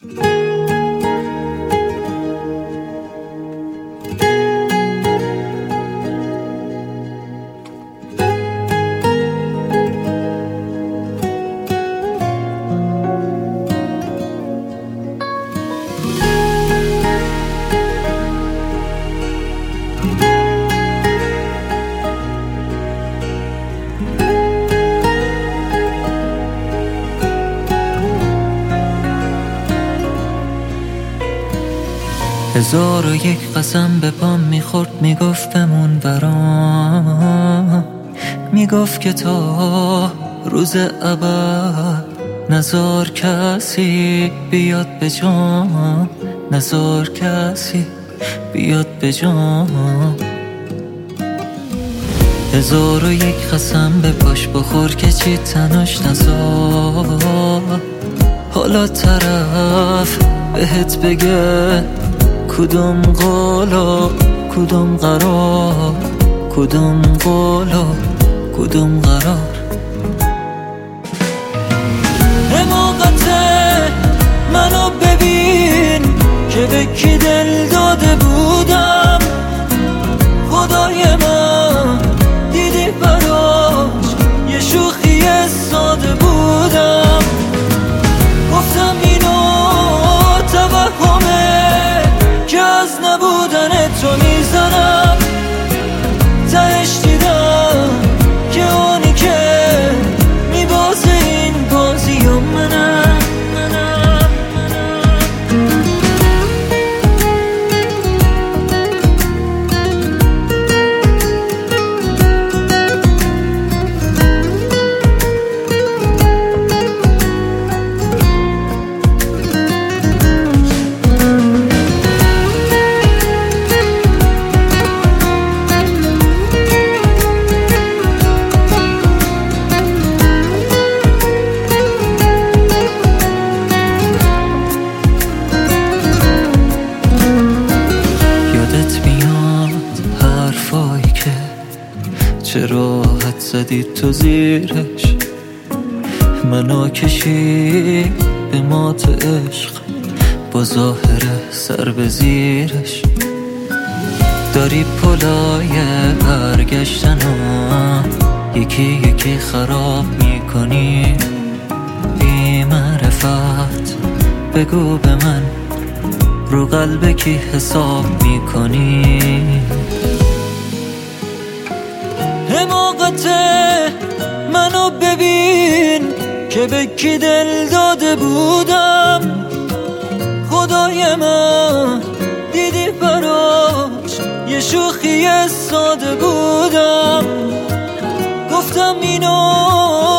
هزار و یک قسم به پام میخورد، میگفت بمون برام، میگفت که تا روز ابد نزار کسی بیاد به جام، نزار کسی بیاد به جام. هزار و یک قسم به پاش بخور که چی تناش نزار، حالا طرف بهت بگه کدوم قولا کدوم قرار، کدوم قولا کدوم قرار. حماقته منو ببین که به کی دل داده بودم، خدای من دیدی براش یه شوخی ساده بودم. گفتم اینو توهمه که از نبودن تو میزنم، تهش دیدم که اونی که میبازه این بازی و منم. چه راحت زدی تو زیرش، منو کشی به مات عشق با ظاهر سر به زیرش. داری پلای برگشتن و یکی یکی خراب میکنی. بی معرفت بگو به من رو قلب کی حساب میکنی. حماقته منو ببین که به کی دل داده بودم، خدای من دیدی براش یه شوخی ساده بودم. گفتم اینو